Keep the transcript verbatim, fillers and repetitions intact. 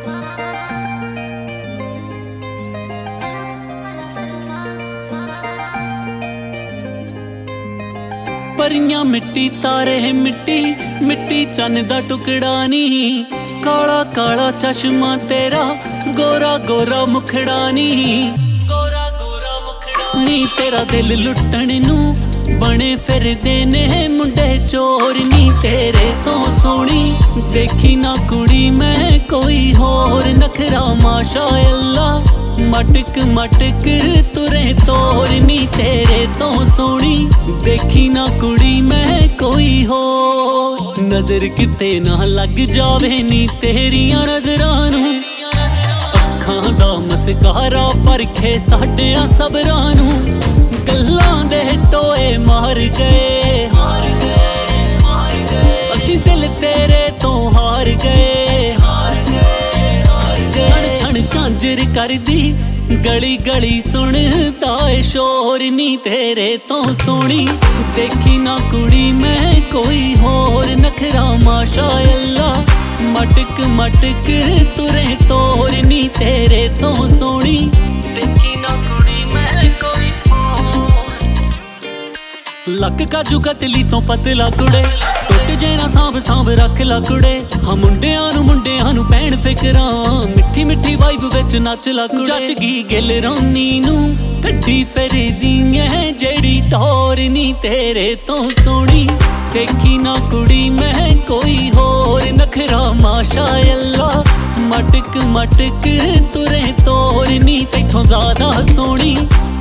परियां मिट्टी तारे मिट्टी मिट्टी चन्न दा टुकड़ा नी, काला काला चश्मा तेरा गोरा गोरा मुखड़ा नी, गोरा गोरा मुखड़ा नी। तेरा दिल लुट्टण नू बने फिरदे ने मुंडे चोर नी, तेरे तो सोहनी देखी ना कुड़ी मैं कोई होर। नखरा माशा अल्लाह मटक मटक तुरे तोर नी, तेरे तो सोहनी देखी ना कुड़ी मैं कोई हो। नजर किते ना लग जावे नी तेरियां नजरां नू, अखां दा मस्कारा परखे साडियां सबरां नू। गल्लां दे टोए मार गए हार गए मार गए, असीं दिल तेरे तो हार गए हार गए हार गए। छण छण झांजर करदी गली गली सुनदा ए शोर नी, तेरे तो सोहनी देखी ना कुड़ी मैं कोई होर। नखरा माशा अल्लाह मटक मटक तुरे तोर नी, तेरे तो सोहनी देखी ना कुड़ी मैं कोई होर। लक काजू कतली तो पतला कुड़े टुट जेना सांभ सांभ रख ला कुड़े। हाँ मुंडियां नू मुंडियां नू पैण फिकरां मिट्ठी मिट्ठी वाइब विच नच ला कुड़े। जच गी गिल रोनी नू कड्डी फिरदी ऐ जेड़ी टोर नी, तेरे तो सोहनी देखी ना कुड़ी मैं कोई होर। नखरा माशा अल्लाह मटक मटक तुरे तोर नी, तैथों ज़्यादा सोहनी